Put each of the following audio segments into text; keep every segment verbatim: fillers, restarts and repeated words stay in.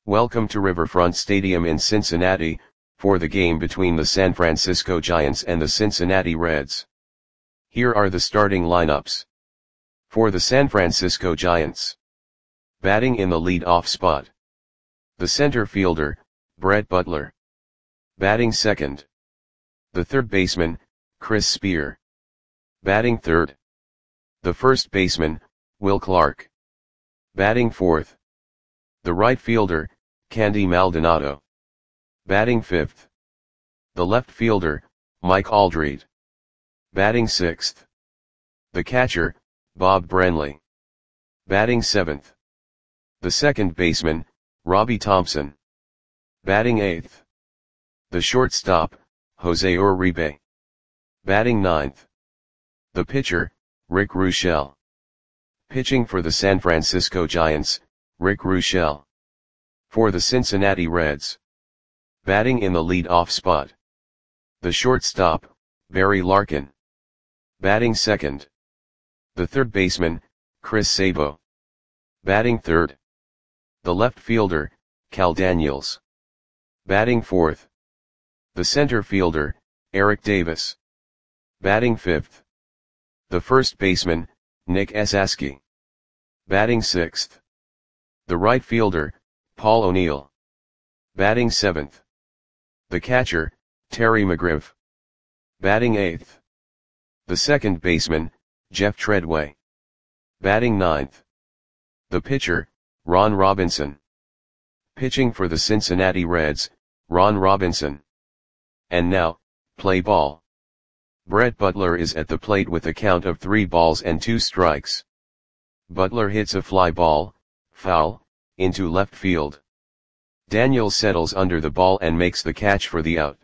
Welcome to Riverfront Stadium in Cincinnati, for the game between the San Francisco Giants and the Cincinnati Reds. Here are the starting lineups. For the San Francisco Giants. Batting in the lead-off spot. The center fielder, Brett Butler. Batting second. The third baseman, Chris Spear. Batting third. The first baseman, Will Clark. Batting fourth. The right fielder, Candy Maldonado. Batting fifth. The left fielder, Mike Aldrete. Batting sixth. The catcher, Bob Brenly. Batting seventh. The second baseman, Robbie Thompson. Batting eighth. The shortstop, Jose Uribe. Batting ninth. The pitcher, Rick Ruschel. Pitching for the San Francisco Giants, Rick Ruschel. For the Cincinnati Reds. Batting in the lead-off spot. The shortstop, Barry Larkin. Batting second. The third baseman, Chris Sabo. Batting third. The left fielder, Cal Daniels. Batting fourth. The center fielder, Eric Davis. Batting fifth. The first baseman, Nick Esasky. Batting sixth. The right fielder, Paul O'Neill. Batting seventh. The catcher, Terry McGriff. Batting eighth. The second baseman, Jeff Treadway. Batting ninth. The pitcher, Ron Robinson. Pitching for the Cincinnati Reds, Ron Robinson. And now, play ball. Brett Butler is at the plate with a count of three balls and two strikes. Butler hits a fly ball, foul, into left field. Daniels settles under the ball and makes the catch for the out.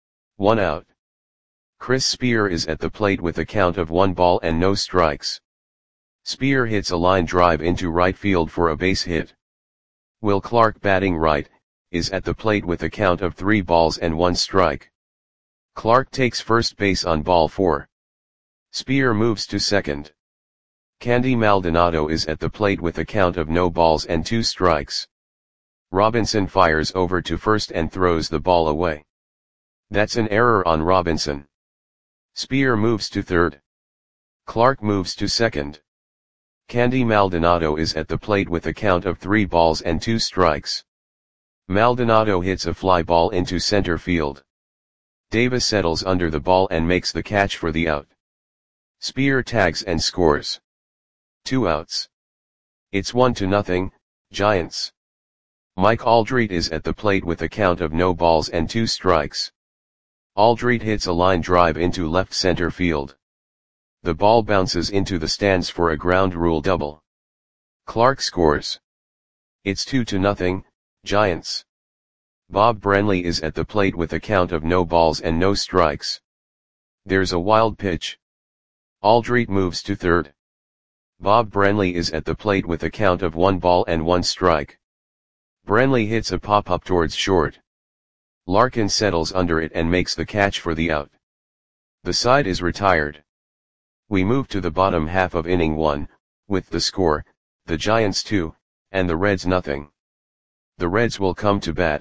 One out. Chris Spear is at the plate with a count of one ball and no strikes. Spear hits a line drive into right field for a base hit. Will Clark, batting right, is at the plate with a count of three balls and one strike. Clark takes first base on ball four. Spear moves to second. Candy Maldonado is at the plate with a count of no balls and two strikes. Robinson fires over to first and throws the ball away. That's an error on Robinson. Spear moves to third. Clark moves to second. Candy Maldonado is at the plate with a count of three balls and two strikes. Maldonado hits a fly ball into center field. Davis settles under the ball and makes the catch for the out. Spear tags and scores. Two outs. It's one to nothing, Giants. Mike Aldrete is at the plate with a count of no balls and two strikes. Aldrete hits a line drive into left center field. The ball bounces into the stands for a ground rule double. Clark scores. It's two to nothing, Giants. Bob Brenly is at the plate with a count of no balls and no strikes. There's a wild pitch. Aldrete moves to third. Bob Brenly is at the plate with a count of one ball and one strike. Brenly hits a pop-up towards short. Larkin settles under it and makes the catch for the out. The side is retired. We move to the bottom half of inning one, with the score, the Giants two, and the Reds nothing. The Reds will come to bat.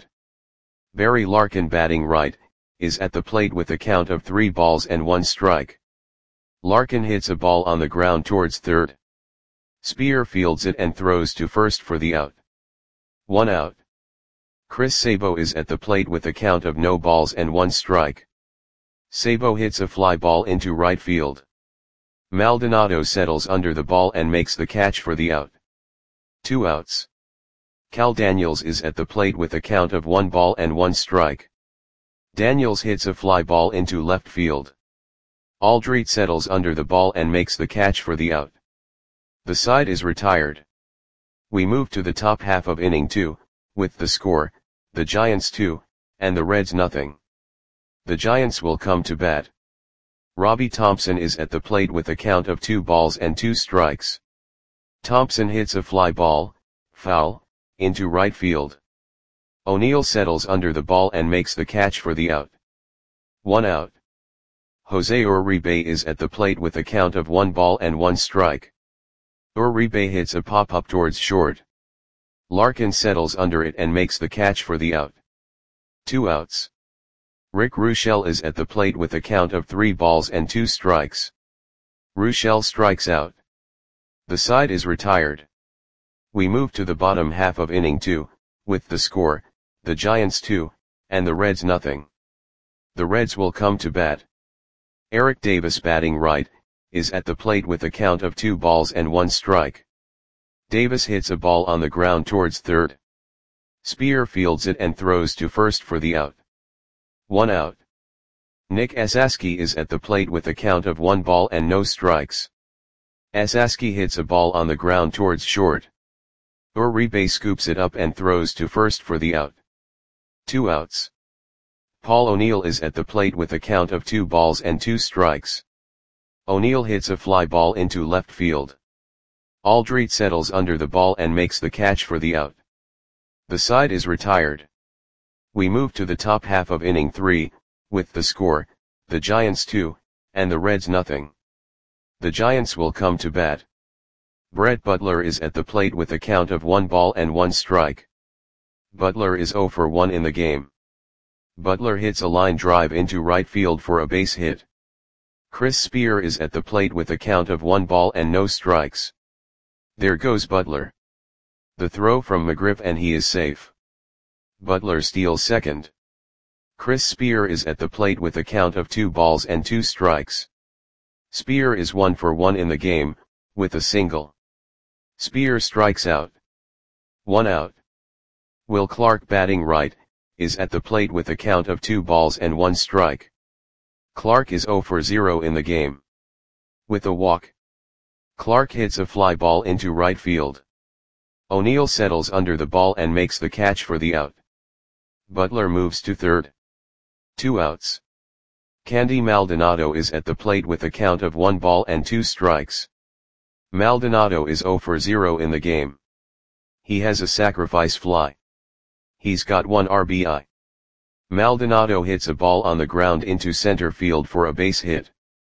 Barry Larkin, batting right, is at the plate with a count of three balls and one strike. Larkin hits a ball on the ground towards third. Spear fields it and throws to first for the out. One out. Chris Sabo is at the plate with a count of no balls and one strike. Sabo hits a fly ball into right field. Maldonado settles under the ball and makes the catch for the out. Two outs. Cal Daniels is at the plate with a count of one ball and one strike. Daniels hits a fly ball into left field. Aldrete settles under the ball and makes the catch for the out. The side is retired. We move to the top half of inning two, with the score, the Giants two, and the Reds nothing. The Giants will come to bat. Robbie Thompson is at the plate with a count of two balls and two strikes. Thompson hits a fly ball, foul, into right field. O'Neill settles under the ball and makes the catch for the out. One out. Jose Uribe is at the plate with a count of one ball and one strike. Uribe hits a pop-up towards short. Larkin settles under it and makes the catch for the out. Two outs. Rick Ruschel is at the plate with a count of three balls and two strikes. Ruschel strikes out. The side is retired. We move to the bottom half of inning two, with the score, the Giants two, and the Reds nothing. The Reds will come to bat. Eric Davis, batting right, is at the plate with a count of two balls and one strike. Davis hits a ball on the ground towards third. Spear fields it and throws to first for the out. One out. Nick Esaski is at the plate with a count of one ball and no strikes. Esaski hits a ball on the ground towards short. Uribe scoops it up and throws to first for the out. Two outs. Paul O'Neill is at the plate with a count of two balls and two strikes. O'Neill hits a fly ball into left field. Aldrete settles under the ball and makes the catch for the out. The side is retired. We move to the top half of inning three, with the score, the Giants two, and the Reds nothing. The Giants will come to bat. Brett Butler is at the plate with a count of one ball and one strike. Butler is zero for one in the game. Butler hits a line drive into right field for a base hit. Chris Spear is at the plate with a count of one ball and no strikes. There goes Butler. The throw from McGriff and he is safe. Butler steals second. Chris Spear is at the plate with a count of two balls and two strikes. Spear is one for one in the game, with a single. Spear strikes out. One out. Will Clark, batting right, is at the plate with a count of two balls and one strike. Clark is zero for zero in the game. With a walk. Clark hits a fly ball into right field. O'Neill settles under the ball and makes the catch for the out. Butler moves to third. Two outs. Candy Maldonado is at the plate with a count of one ball and two strikes. Maldonado is zero for zero in the game. He has a sacrifice fly. He's got one R B I. Maldonado hits a ball on the ground into center field for a base hit.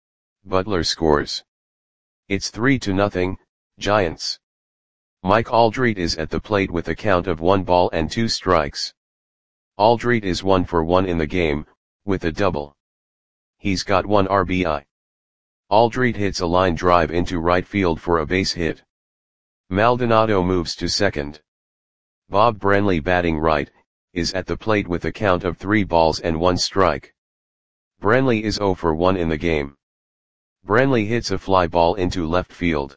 Butler scores. It's three to nothing, Giants. Mike Aldrete is at the plate with a count of one ball and two strikes. Aldrete is one for one in the game, with a double. He's got one R B I. Aldrete hits a line drive into right field for a base hit. Maldonado moves to second. Bob Brenly, batting right, is at the plate with a count of three balls and one strike. Brenly is zero for one in the game. Brenly hits a fly ball into left field.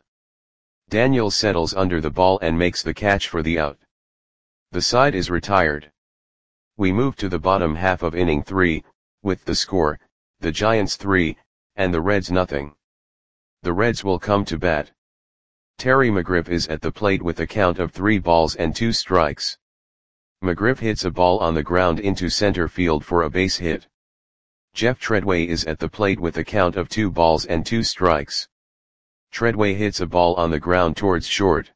Daniel settles under the ball and makes the catch for the out. The side is retired. We move to the bottom half of inning three, with the score, the Giants three, and the Reds nothing. The Reds will come to bat. Terry McGriff is at the plate with a count of three balls and two strikes. McGriff hits a ball on the ground into center field for a base hit. Jeff Treadway is at the plate with a count of two balls and two strikes. Treadway hits a ball on the ground towards short.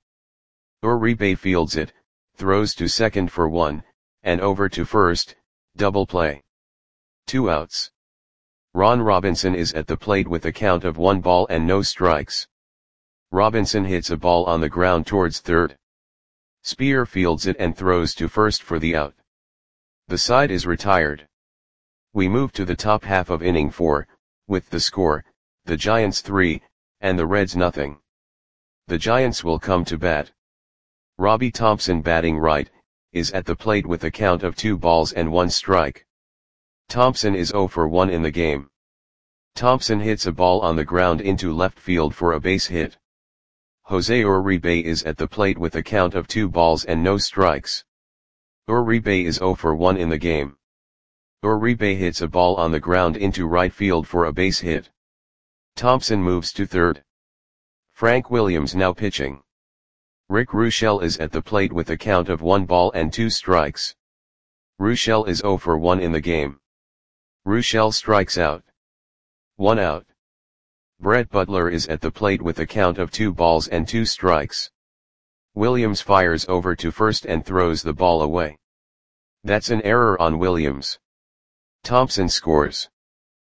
Uribe fields it, throws to second for one, and over to first, double play. Two outs. Ron Robinson is at the plate with a count of one ball and no strikes. Robinson hits a ball on the ground towards third. Spear fields it and throws to first for the out. The side is retired. We move to the top half of inning four, with the score, the Giants three, and the Reds nothing. The Giants will come to bat. Robbie Thompson, batting right, is at the plate with a count of two balls and one strike. Thompson is zero for one in the game. Thompson hits a ball on the ground into left field for a base hit. Jose Uribe is at the plate with a count of two balls and no strikes. Uribe is zero for one in the game. Uribe hits a ball on the ground into right field for a base hit. Thompson moves to third. Frank Williams now pitching. Rick Ruschel is at the plate with a count of one ball and two strikes. Ruschel is zero for one in the game. Ruschel strikes out. One out. Brett Butler is at the plate with a count of two balls and two strikes. Williams fires over to first and throws the ball away. That's an error on Williams. Thompson scores.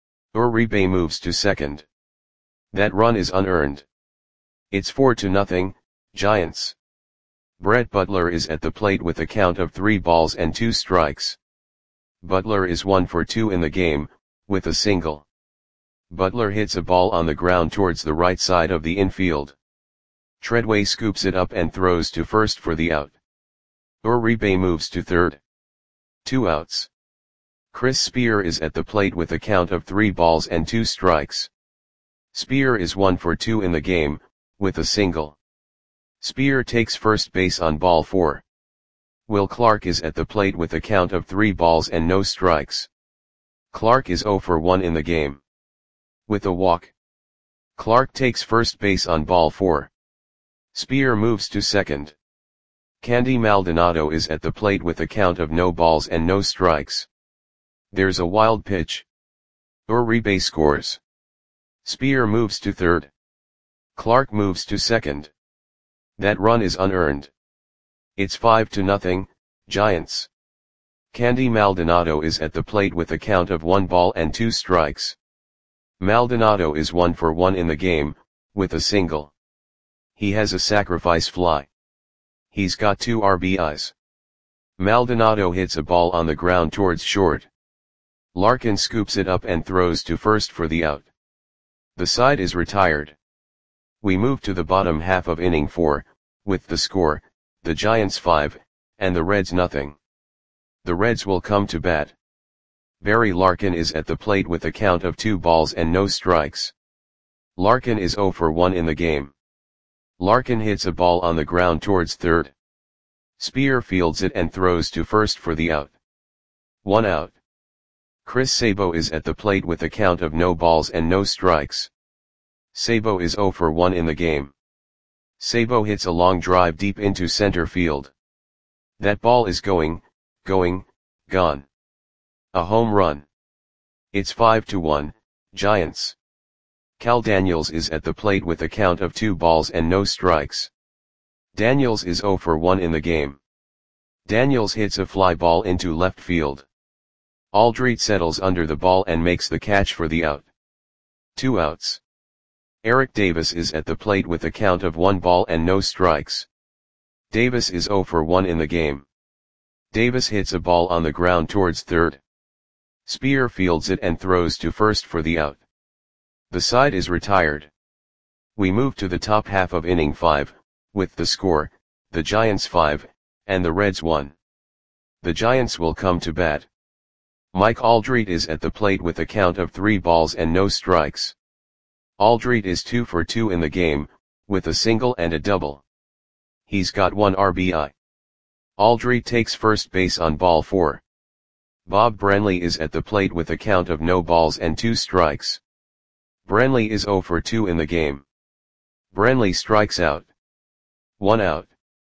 Uribe moves to second. That run is unearned. It's four to nothing, Giants. Brett Butler is at the plate with a count of three balls and two strikes. Butler is one for two in the game, with a single. Butler hits a ball on the ground towards the right side of the infield. Treadway scoops it up and throws to first for the out. Uribe moves to third. Two outs. Chris Spear is at the plate with a count of three balls and two strikes. Spear is one for two in the game, with a single. Spear takes first base on ball four. Will Clark is at the plate with a count of three balls and no strikes. Clark is zero for one in the game. With a walk. Clark takes first base on ball four. Spear moves to second. Candy Maldonado is at the plate with a count of no balls and no strikes. There's a wild pitch. Uribe scores. Spear moves to third. Clark moves to second. That run is unearned. It's five to nothing, Giants. Candy Maldonado is at the plate with a count of one ball and two strikes. Maldonado is one for one in the game, with a single. He has a sacrifice fly. He's got two R B Is. Maldonado hits a ball on the ground towards short. Larkin scoops it up and throws to first for the out. The side is retired. We move to the bottom half of inning four, with the score, the Giants five, and the Reds nothing. The Reds will come to bat. Barry Larkin is at the plate with a count of two balls and no strikes. Larkin is zero for one in the game. Larkin hits a ball on the ground towards third. Spear fields it and throws to first for the out. One out. Chris Sabo is at the plate with a count of no balls and no strikes. Sabo is zero for one in the game. Sabo hits a long drive deep into center field. That ball is going, going, gone. A home run. It's five to one, Giants. Cal Daniels is at the plate with a count of two balls and no strikes. Daniels is zero for one in the game. Daniels hits a fly ball into left field. Aldrete settles under the ball and makes the catch for the out. Two outs. Eric Davis is at the plate with a count of one ball and no strikes. Davis is zero for one in the game. Davis hits a ball on the ground towards third. Spear fields it and throws to first for the out. The side is retired. We move to the top half of inning five, with the score, the Giants five, and the Reds one. The Giants will come to bat. Mike Aldrete is at the plate with a count of three balls and no strikes. Aldrete is two for two in the game, with a single and a double. He's got one R B I. Aldrete takes first base on ball four. Bob Branley is at the plate with a count of no balls and two strikes. Branley is zero for two in the game. Branley strikes out. One out.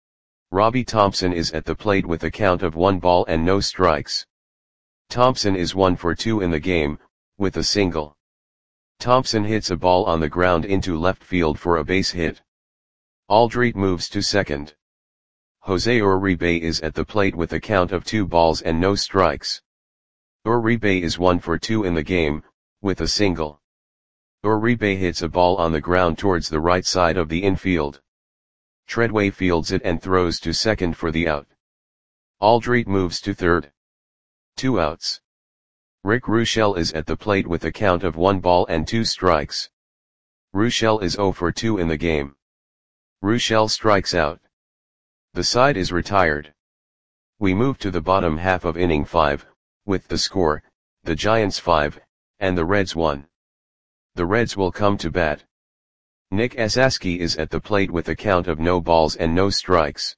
Robbie Thompson is at the plate with a count of one ball and no strikes. Thompson is one for two in the game, with a single. Thompson hits a ball on the ground into left field for a base hit. Aldrete moves to second. Jose Uribe is at the plate with a count of two balls and no strikes. Uribe is one for two in the game, with a single. Uribe hits a ball on the ground towards the right side of the infield. Treadway fields it and throws to second for the out. Aldrete moves to third. Two outs. Rick Ruschel is at the plate with a count of one ball and two strikes. Ruschel is zero for two in the game. Ruschel strikes out. The side is retired. We move to the bottom half of inning five, with the score, the Giants five, and the Reds one. The Reds will come to bat. Nick Esaski is at the plate with a count of no balls and no strikes.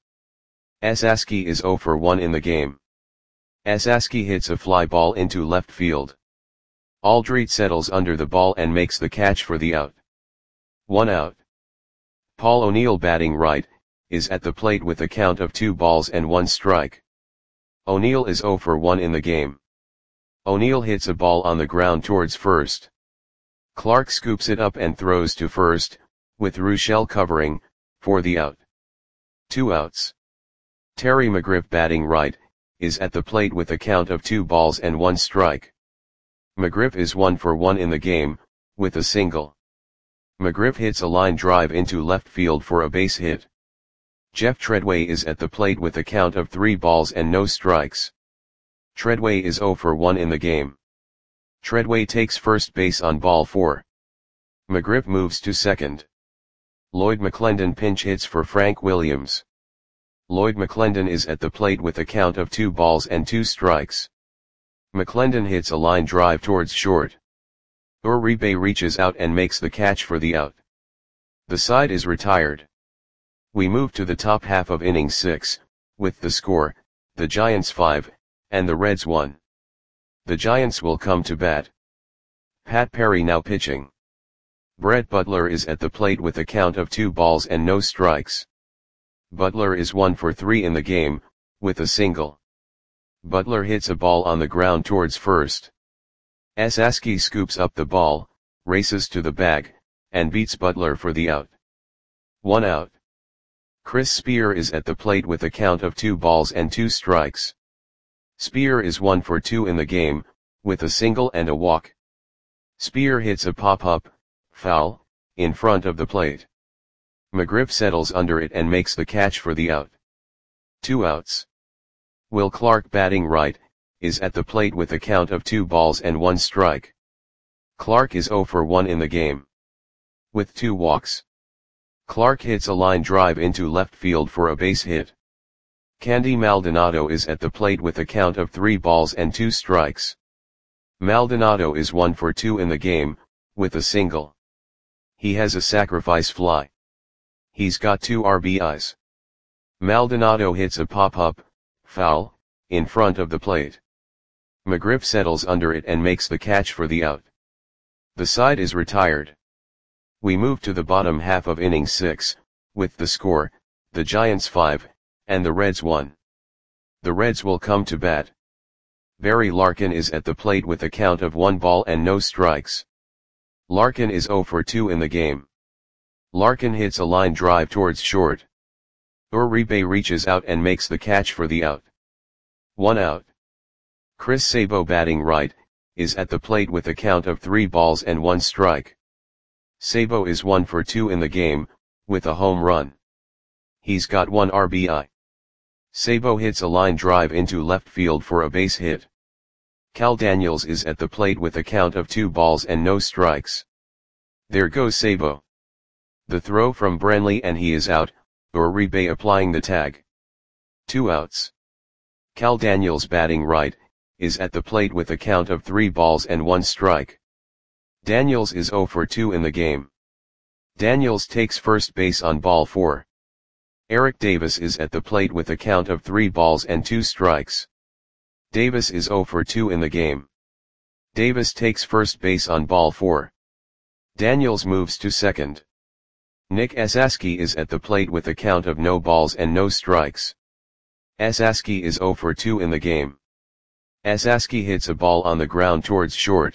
Esaski is zero for one in the game. Esaski hits a fly ball into left field. Aldrete settles under the ball and makes the catch for the out. One out. Paul O'Neill, batting right, is at the plate with a count of two balls and one strike. O'Neill is zero for one in the game. O'Neill hits a ball on the ground towards first. Clark scoops it up and throws to first, with Ruschel covering, for the out. Two outs. Terry McGriff, batting right, is at the plate with a count of two balls and one strike. McGriff is one for one in the game, with a single. McGriff hits a line drive into left field for a base hit. Jeff Treadway is at the plate with a count of three balls and no strikes. Treadway is zero for one in the game. Treadway takes first base on ball four. McGriff moves to second. Lloyd McClendon pinch hits for Frank Williams. Lloyd McClendon is at the plate with a count of two balls and two strikes. McClendon hits a line drive towards short. Uribe reaches out and makes the catch for the out. The side is retired. We move to the top half of inning six, with the score, the Giants five, and the Reds one. The Giants will come to bat. Pat Perry now pitching. Brett Butler is at the plate with a count of two balls and no strikes. Butler is one for three in the game, with a single. Butler hits a ball on the ground towards first. Esaski scoops up the ball, races to the bag, and beats Butler for the out. One out. Chris Spear is at the plate with a count of two balls and two strikes. Spear is one for two in the game, with a single and a walk. Spear hits a pop-up, foul, in front of the plate. McGriff settles under it and makes the catch for the out. Two outs. Will Clark, batting right, is at the plate with a count of two balls and one strike. Clark is zero for one in the game. With two walks. Clark hits a line drive into left field for a base hit. Candy Maldonado is at the plate with a count of three balls and two strikes. Maldonado is one for two in the game, with a single. He has a sacrifice fly. He's got two R B Is. Maldonado hits a pop-up, foul, in front of the plate. McGriff settles under it and makes the catch for the out. The side is retired. We move to the bottom half of inning six, with the score, the Giants five, and the Reds one. The Reds will come to bat. Barry Larkin is at the plate with a count of one ball and no strikes. Larkin is zero for two in the game. Larkin hits a line drive towards short. Uribe reaches out and makes the catch for the out. One out. Chris Sabo, batting right, is at the plate with a count of three balls and one strike. Sabo is one for two in the game, with a home run. He's got one R B I. Sabo hits a line drive into left field for a base hit. Cal Daniels is at the plate with a count of two balls and no strikes. There goes Sabo. The throw from Brantley and he is out, Uribe applying the tag. Two outs. Cal Daniels, batting right, is at the plate with a count of three balls and one strike. Daniels is zero for two in the game. Daniels takes first base on ball four. Eric Davis is at the plate with a count of three balls and two strikes. Davis is zero for two in the game. Davis takes first base on ball four. Daniels moves to second. Nick Esaski is at the plate with a count of no balls and no strikes. Esaski is zero for two in the game. Esaski hits a ball on the ground towards short.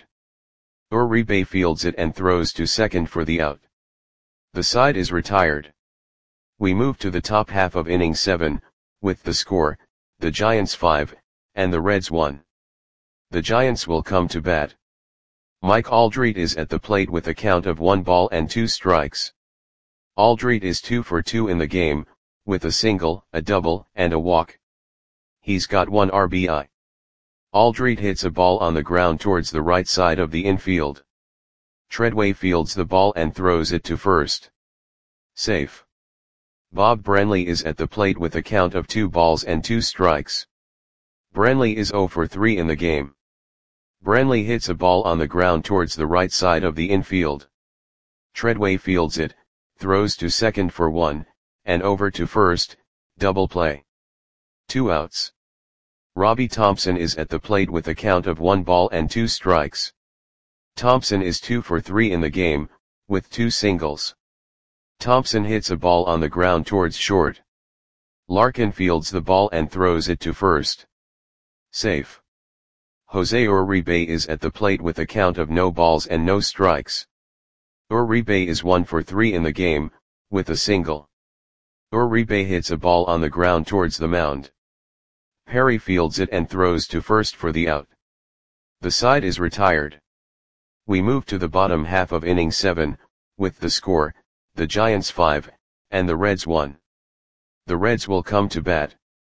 Uribe fields it and throws to second for the out. The side is retired. We move to the top half of inning seven, with the score, the Giants five, and the Reds one. The Giants will come to bat. Mike Aldrete is at the plate with a count of one ball and two strikes. Aldrete is two for two in the game, with a single, a double, and a walk. He's got one R B I. Aldrete hits a ball on the ground towards the right side of the infield. Treadway fields the ball and throws it to first. Safe. Bob Brantley is at the plate with a count of two balls and two strikes. Brantley is zero for three in the game. Brantley hits a ball on the ground towards the right side of the infield. Treadway fields it, throws to second for one, and over to first, double play. Two outs. Robbie Thompson is at the plate with a count of one ball and two strikes. Thompson is two for three in the game, with two singles. Thompson hits a ball on the ground towards short. Larkin fields the ball and throws it to first. Safe. Jose Uribe is at the plate with a count of no balls and no strikes. Uribe is one for three in the game, with a single. Uribe hits a ball on the ground towards the mound. Perry fields it and throws to first for the out. The side is retired. We move to the bottom half of inning seven, with the score, the Giants five, and the Reds one. The Reds will come to bat.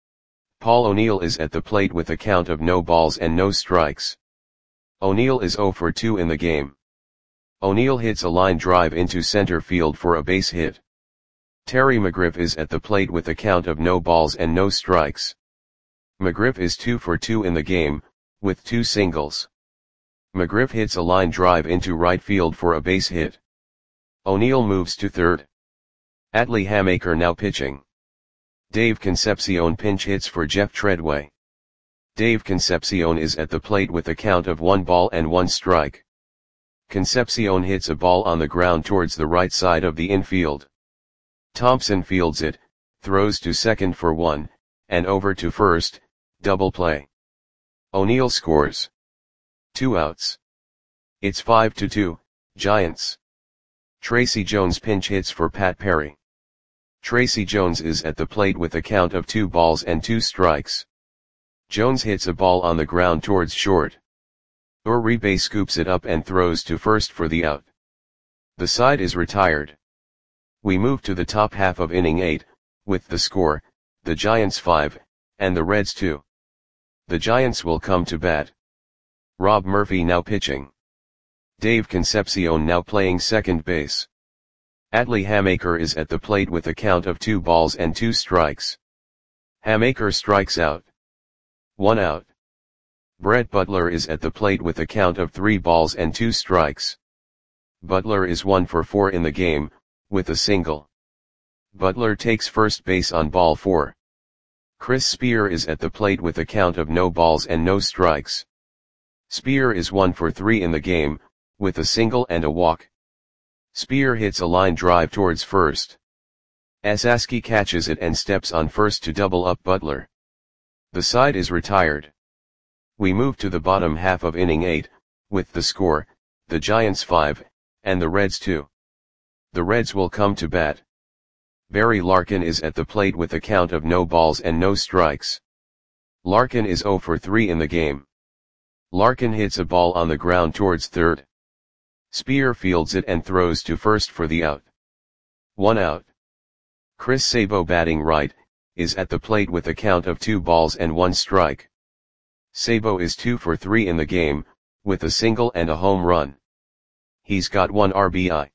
Paul O'Neill is at the plate with a count of no balls and no strikes. O'Neill is zero for two in the game. O'Neill hits a line drive into center field for a base hit. Terry McGriff is at the plate with a count of no balls and no strikes. McGriff is two for two in the game, with two singles. McGriff hits a line drive into right field for a base hit. O'Neill moves to third. Atlee Hammaker now pitching. Dave Concepcion pinch hits for Jeff Treadway. Dave Concepcion is at the plate with a count of one ball and one strike. Concepcion hits a ball on the ground towards the right side of the infield. Thompson fields it, throws to second for one, and over to first, double play. O'Neill scores. Two outs. It's five to two, Giants. Tracy Jones pinch hits for Pat Perry. Tracy Jones is at the plate with a count of two balls and two strikes. Jones hits a ball on the ground towards short. Uribe scoops it up and throws to first for the out. The side is retired. We move to the top half of inning eight, with the score, the Giants five, and the Reds two. The Giants will come to bat. Rob Murphy now pitching. Dave Concepcion now playing second base. Atlee Hammaker is at the plate with a count of two balls and two strikes. Hammaker strikes out. One out. Brett Butler is at the plate with a count of three balls and two strikes. Butler is one for four in the game, with a single. Butler takes first base on ball four. Chris Spear is at the plate with a count of no balls and no strikes. Spear is one for three in the game, with a single and a walk. Spear hits a line drive towards first. Esaski catches it and steps on first to double up Butler. The side is retired. We move to the bottom half of inning eight, with the score, the Giants five, and the Reds two. The Reds will come to bat. Barry Larkin is at the plate with a count of no balls and no strikes. Larkin is zero for three in the game. Larkin hits a ball on the ground towards third. Spear fields it and throws to first for the out. One out. Chris Sabo batting right, is at the plate with a count of two balls and one strike. Sabo is two for three in the game, with a single and a home run. He's got one R B I.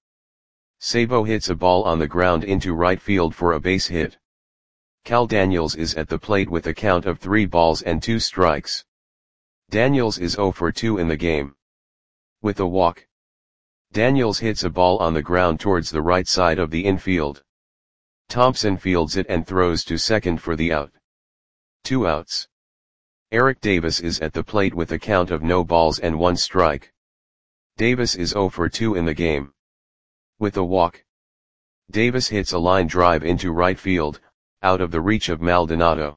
Sabo hits a ball on the ground into right field for a base hit. Cal Daniels is at the plate with a count of three balls and two strikes. Daniels is zero for two in the game. With a walk. Daniels hits a ball on the ground towards the right side of the infield. Thompson fields it and throws to second for the out. Two outs. Eric Davis is at the plate with a count of no balls and one strike. Davis is zero for two in the game. With a walk. Davis hits a line drive into right field, out of the reach of Maldonado.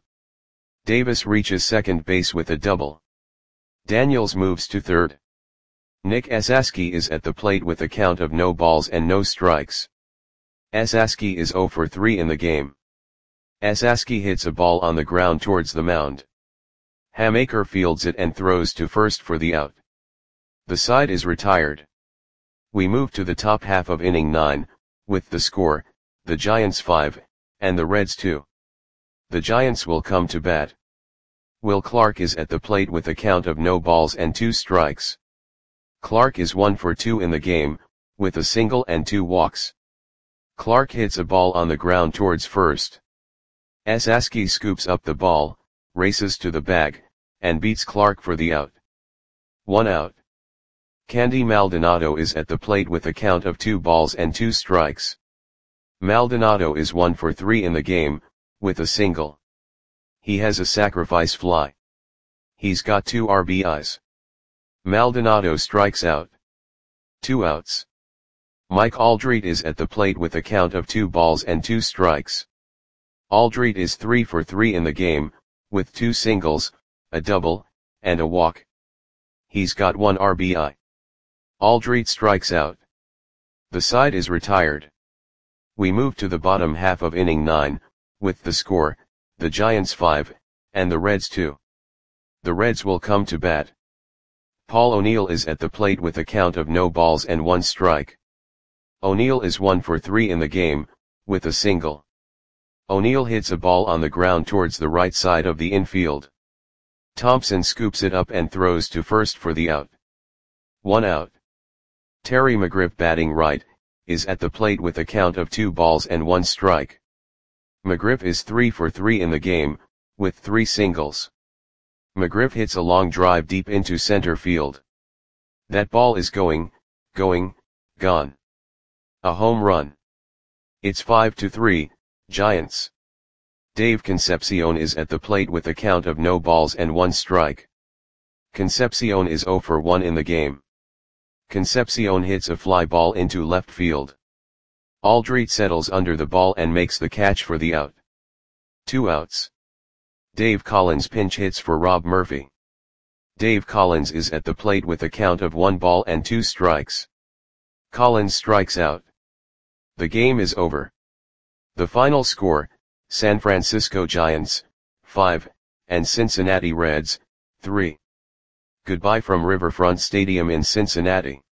Davis reaches second base with a double. Daniels moves to third. Nick Esaski is at the plate with a count of no balls and no strikes. Esaski is zero for three in the game. Esaski hits a ball on the ground towards the mound. Hammaker fields it and throws to first for the out. The side is retired. We move to the top half of inning nine, with the score, the Giants five, and the Reds two. The Giants will come to bat. Will Clark is at the plate with a count of no balls and two strikes. Clark is one for two in the game, with a single and two walks. Clark hits a ball on the ground towards first. Esaski scoops up the ball, races to the bag, and beats Clark for the out. One out. Candy Maldonado is at the plate with a count of two balls and two strikes. Maldonado is one for three in the game, with a single. He has a sacrifice fly. He's got two R B Is. Maldonado strikes out. Two outs. Mike Aldrete is at the plate with a count of two balls and two strikes. Aldrete is three for three in the game, with two singles, a double, and a walk. He's got one R B I. Aldrete strikes out. The side is retired. We move to the bottom half of inning nine, with the score, the Giants five, and the Reds two. The Reds will come to bat. Paul O'Neill is at the plate with a count of no balls and one strike. O'Neill is one for three in the game, with a single. O'Neal hits a ball on the ground towards the right side of the infield. Thompson scoops it up and throws to first for the out. One out. Terry McGriff, batting right, is at the plate with a count of two balls and one strike. McGriff is three for three in the game, with three singles. McGriff hits a long drive deep into center field. That ball is going, going, gone. A home run. It's five to three, Giants. Dave Concepcion is at the plate with a count of no balls and one strike. Concepcion is zero for one in the game. Concepcion hits a fly ball into left field. Aldrete settles under the ball and makes the catch for the out. Two outs. Dave Collins pinch hits for Rob Murphy. Dave Collins is at the plate with a count of one ball and two strikes. Collins strikes out. The game is over. The final score, San Francisco Giants, five, and Cincinnati Reds, three. Goodbye from Riverfront Stadium in Cincinnati.